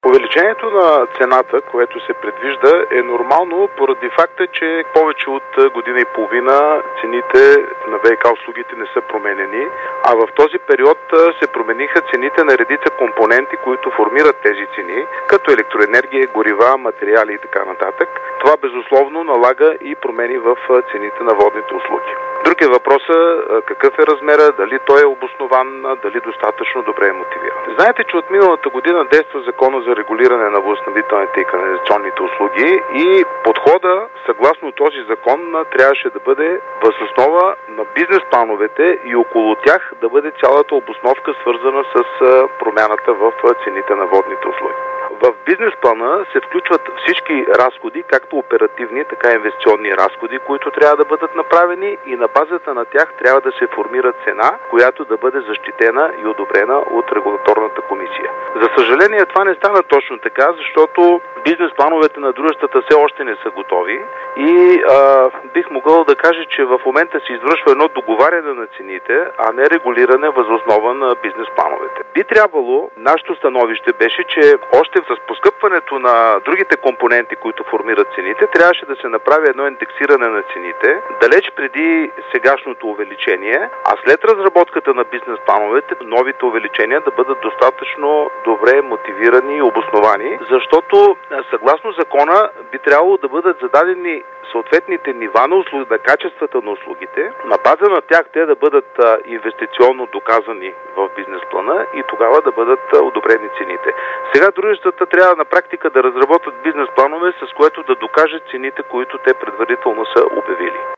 Увеличението на цената, което се предвижда, е нормално поради факта, че повече от година и половина цените на ВиК услугите не са променени, а в този период се промениха цените на редица компоненти, които формират тези цени, като електроенергия, горива, материали и така нататък. Това безусловно налага и промени в цените на водните услуги. Друг е въпросът какъв е размера, дали той е обоснован, дали достатъчно добре е мотивиран. Знаете, че от миналата година действа Закона за регулиране на водоснабдителните и канализационните услуги и подхода съгласно този закон трябваше да бъде въз основа на бизнес плановете и около тях да бъде цялата обосновка, свързана с промяната в цените на водните услуги. В бизнес плана се включват всички разходи, както оперативни, така и инвестиционни разходи, които трябва да бъдат направени и на базата на тях трябва да се формира цена, която да бъде защитена и одобрена от регулаторната комисия. За съжаление това не стана точно така, защото бизнес плановете на дружествата все още не са готови и бих могъл да кажа, че в момента се извършва едно договаряне на цените, а не регулиране въз основа на бизнес плановете. Би трябвало, нашето становище беше, че още с поскъпването на другите компоненти, които формират цените, трябваше да се направи едно индексиране на цените, далеч преди сегашното увеличение, а след разработката на бизнес плановете, новите увеличения да бъдат достатъчно добре мотивирани и обосновани, защото съгласно закона би трябвало да бъдат зададени съответните нива на услуги, на качествата на услугите, на база на тях те да бъдат инвестиционно доказани в бизнес плана и тогава да бъдат одобрени цените. Сега дружествата трябва на практика да разработят бизнес планове, с което да докажат цените, които те предварително са обявили.